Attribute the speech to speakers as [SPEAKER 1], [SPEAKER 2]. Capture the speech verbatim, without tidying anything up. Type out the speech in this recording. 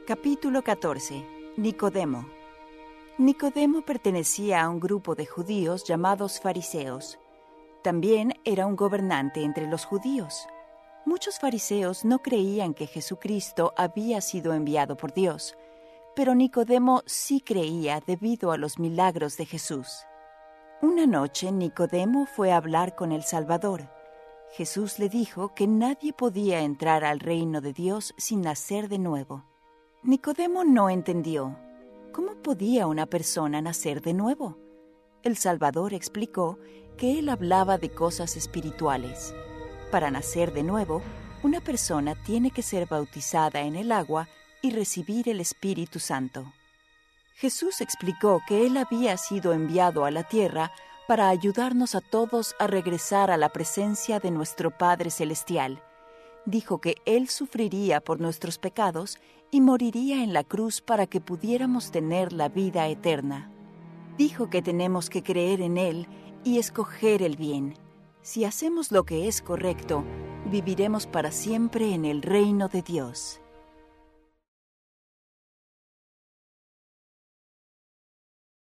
[SPEAKER 1] Capítulo catorce. Nicodemo. Nicodemo pertenecía a un grupo de judíos llamados fariseos. También era un gobernante entre los judíos. Muchos fariseos no creían que Jesucristo había sido enviado por Dios, pero Nicodemo sí creía debido a los milagros de Jesús. Una noche Nicodemo fue a hablar con el Salvador. Jesús le dijo que nadie podía entrar al reino de Dios sin nacer de nuevo. Nicodemo no entendió. ¿Cómo podía una persona nacer de nuevo? El Salvador explicó que él hablaba de cosas espirituales. Para nacer de nuevo, una persona tiene que ser bautizada en el agua y recibir el Espíritu Santo. Jesús explicó que él había sido enviado a la tierra para ayudarnos a todos a regresar a la presencia de nuestro Padre Celestial. Dijo que él sufriría por nuestros pecados y moriría en la cruz para que pudiéramos tener la vida eterna. Dijo que tenemos que creer en él y escoger el bien. Si hacemos lo que es correcto, viviremos para siempre en el reino de Dios.